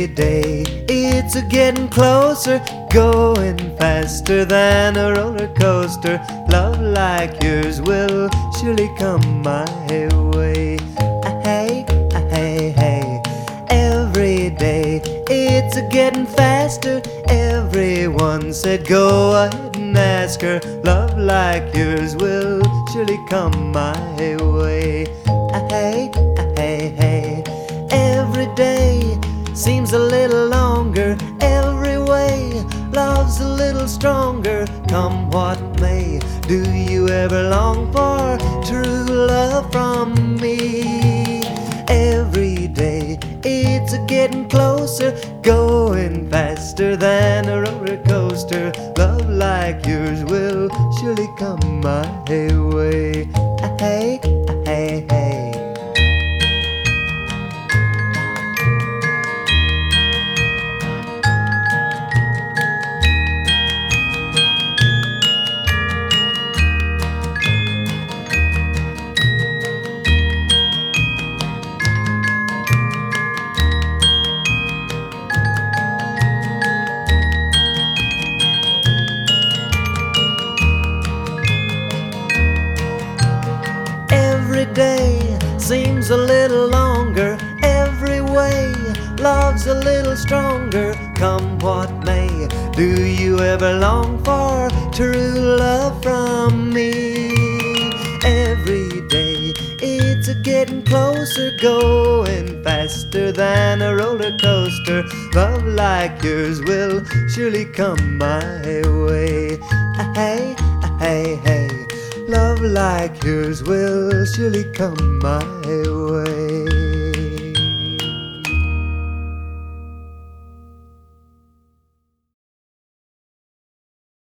day it's a getting closer, going faster than a roller coaster. Love like yours will surely come my way. Hey, hey, hey. Every day it's a getting faster. Everyone said go ahead and ask her. Love like yours will surely come my way. Hey, hey, hey. Every day seems a little longer. Every way love's a little stronger. Come what may, do you ever long for true love from me? Every day it's a getting closer, going faster than a roller coaster. Love like yours will surely come my way. Hey, hey, hey. Every day seems a little longer. Every way love's a little stronger. Come what may, do you ever long for true love from me? Every day it's a getting closer, going faster than a roller coaster. Love like yours will surely come my way. Hey, hey, hey. Love like yours will surely come my way.